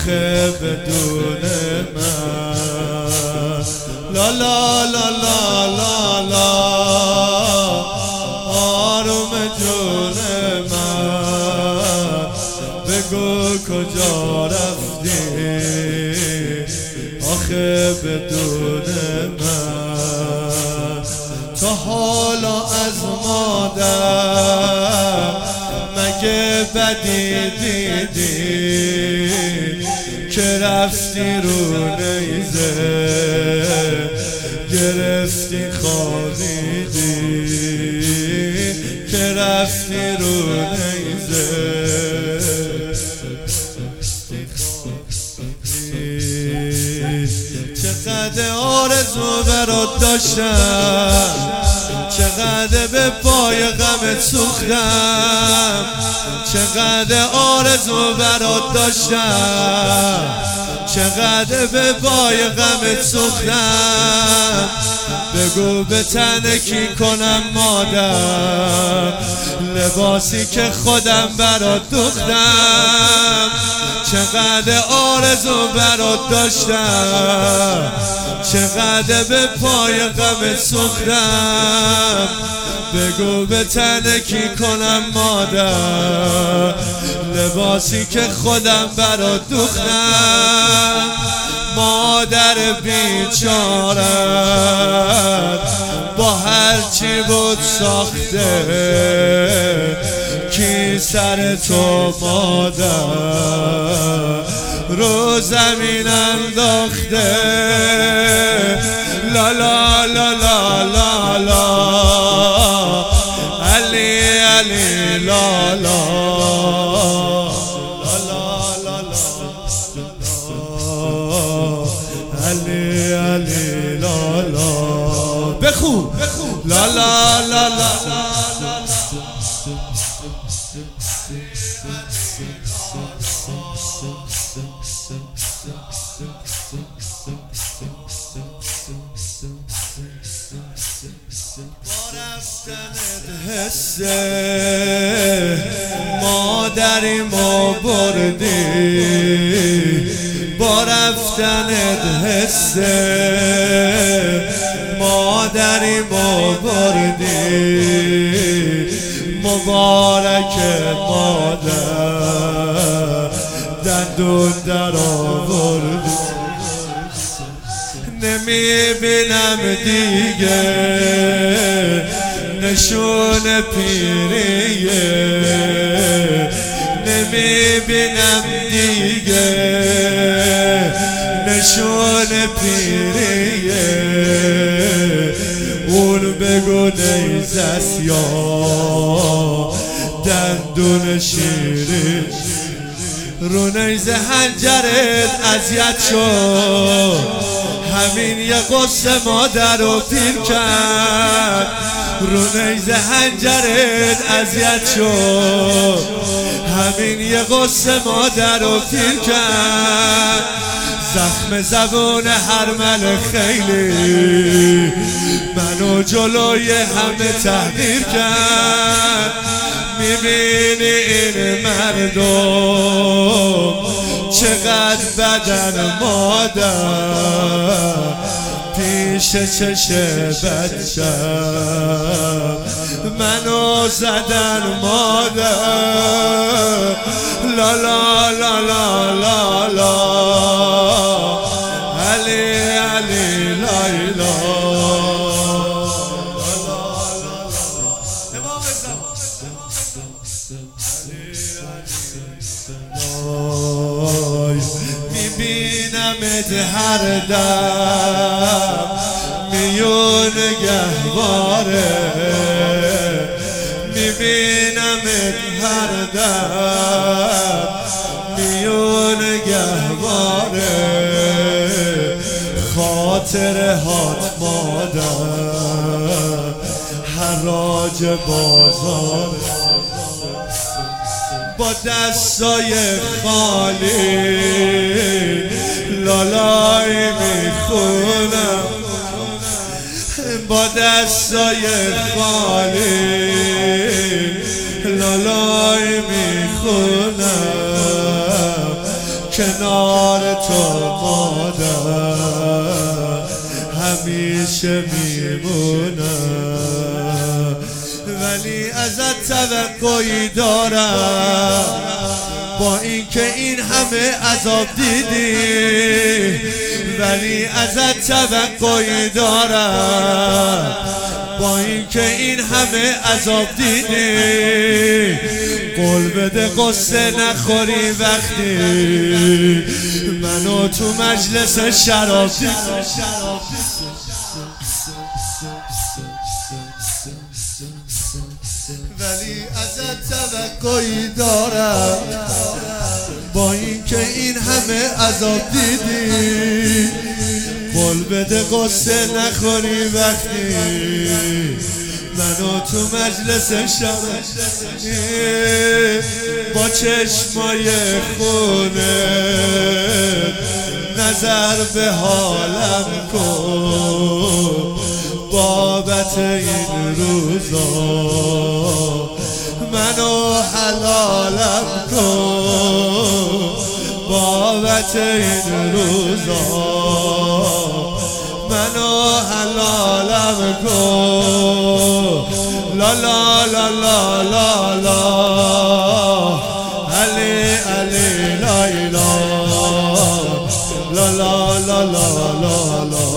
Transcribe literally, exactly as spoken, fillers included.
آخه بدون من. لا لا لا لا لا لا آروم جون من، بگو کجا رفتی آخه بدون من. تا حالا از مادر مگه بدی دیدی که رفتی رو نیزه گرفتی خوابیدی، که رفتی رو نیزه چقدر آرزو برات داشتم، چقدر به پای غمت سوختم، چقدر آرزو برات داشتم، چقدر به پای غمت سوختم. بگو به تنه کی کنم مادر لباسی که خودم برات دوختم. چقدر آرزو برات داشتم، چقدر به پای غمت سوختم. بگو به تنه کی کنم مادر لباسی که خودم برات دوختم. مادر بیچارت با هرچی بود ساخته کی سر تو مادر رو زمین انداخته. لا لا لا لا لا لا علی علی لا لا علی علی لا لا بخو لا لا لا لا حسه مادری ما بردی، با رفتنت حسه مادری ما بردی. مبارک مادر دندون در آوردی. نمیبینم دیگه نشون پیریه، نمیبینم دیگه نشون پیریه. اون بگو نیزست یا دندون شیری، رو نیزه هنجرت اذیت شد، همین یه قصه مادر رو پیر کرد. رو نیزه هنجرت اذیت شد، همین یه قصه مادر رو پیر کرد. زخم زبون هرمل خیلی منو جلوی همه تحقیر کرد. میبینی این مردم چقدر بدن مادر پیش چش بچم منو زدن مادر. لا لا لا لا لا لا علی علی لایلا میبینمت هر دم میون گهواره، میبینمت هر دم میون گهواره. خاطر هات مادر حراج بازار، با دستای خالی لالای میخونم، با دستای خالی لالای میخونم کنار تو مادر همیشه میمونم، ولی ازت توقعی دارم با اینکه این همه عذاب دیدی، ولی ازت توقعی دارم با اینکه این همه عذاب دیدی. قول بده قصه نخوری وقتی منو تو مجلس شراب دیدی. ولی ازت توقعی دارم با اینکه این همه عذاب دیدی. قول بده قصه نخوری وقتی منو تو مجلس شب با چشمای خونه نظر به حالم کن بابت این روزا، منو حلالم کن بابت این روزا، منو حلالم کن. لا لا لا لا لا لا علی علی لا لا لا لا لا لا لا